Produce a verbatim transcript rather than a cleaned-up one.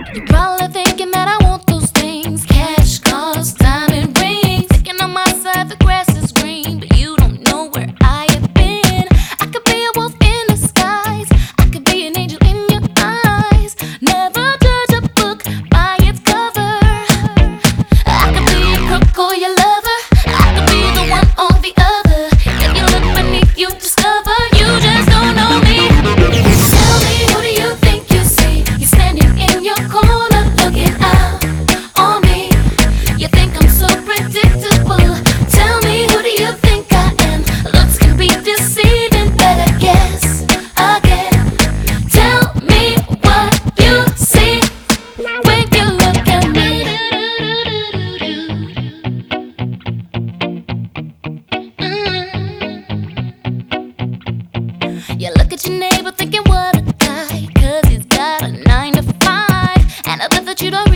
You're probably thinking that I want those things: cash, cars, diamond rings. Thinking on my side the grass is green, but you don't know where I have been. I could be a wolf in disguise, I could be an angel in your eyes. Never judge a book by its cover. I could be a crook or your lover, I could be the one or the other. If you look beneath, you discover you just don't know me. Tell me, who do you think you see? You're standing in your corner looking out on me. You think I'm so predictable. Tell me, who do you think I am? Looks can be deceiving, better guess again. Tell me what you see when you look at me. You look at your neighbor thinking what a guy, 'cause he's got a nine to five and I bet that you don't